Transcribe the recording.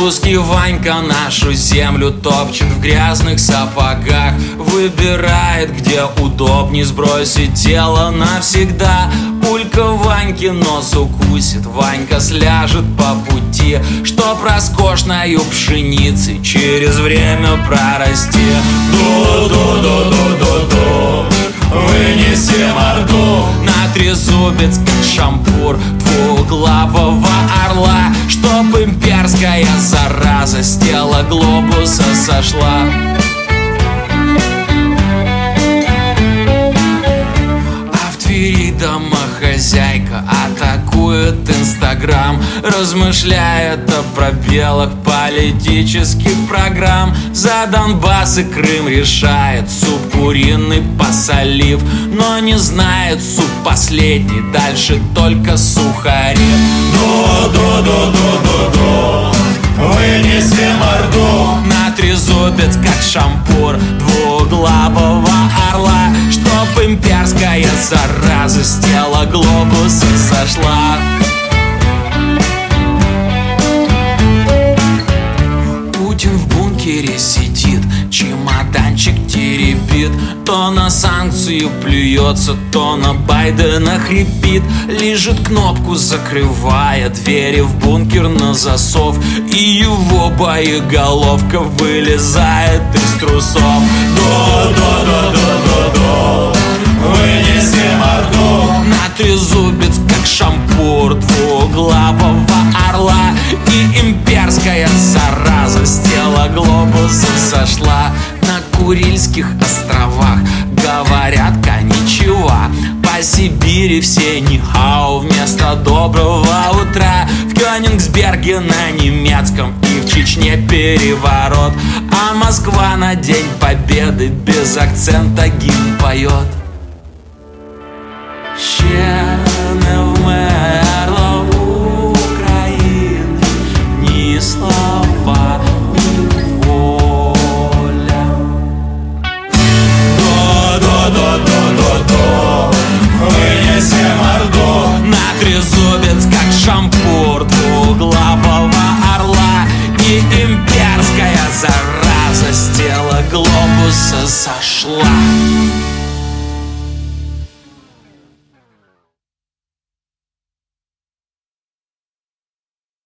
Русский Ванька нашу землю топчет в грязных сапогах, выбирает, где удобней сбросить тело навсегда. Пулька Ваньки нос укусит, Ванька сляжет по пути, чтоб роскошною пшеницей через время прорасти. Ду-ду-ду-ду-ду-ду, вынеси морду на трезубец, как шампур двуглавого орла, чтоб имперская зараза с тела глобуса сошла. А в Твери домохозяйка атакует Инстаграм, размышляет о пробелах политических программ. За Донбасс и Крым решает, суп куриный посолив, но не знает суп последний, дальше только сухари. Ду-ду-ду-ду-ду-ду, вынеси морду на трезубец, как шампур двуглавого орла, чтоб имперская зараза с тела глобуса сошла. Путин в бункере сидит, чемоданчик теребит, то на санкцию плюется, то на Байдена хрипит. Лижет кнопку, закрывая двери в бункер на засов, и его боеголовка вылезает из трусов. Ду-ду-ду-ду-ду-ду, вынеси морду на трезубец, как шампур двуглавого орла, и имперская зараза с тела глобуса сошла. На Курильских островах говорят коничева, по Сибири все нихау вместо доброго утра. В Кёнигсберге на немецком и в Чечне переворот, а Москва на День Победы без акцента гимн поет. Ще не вмерла Україна, ні слава, ні воля. До-до-до-до-до-до, вынеси морду на трезубец, как шампур двуглавого орла, и имперская зараза с тела глобуса сошла.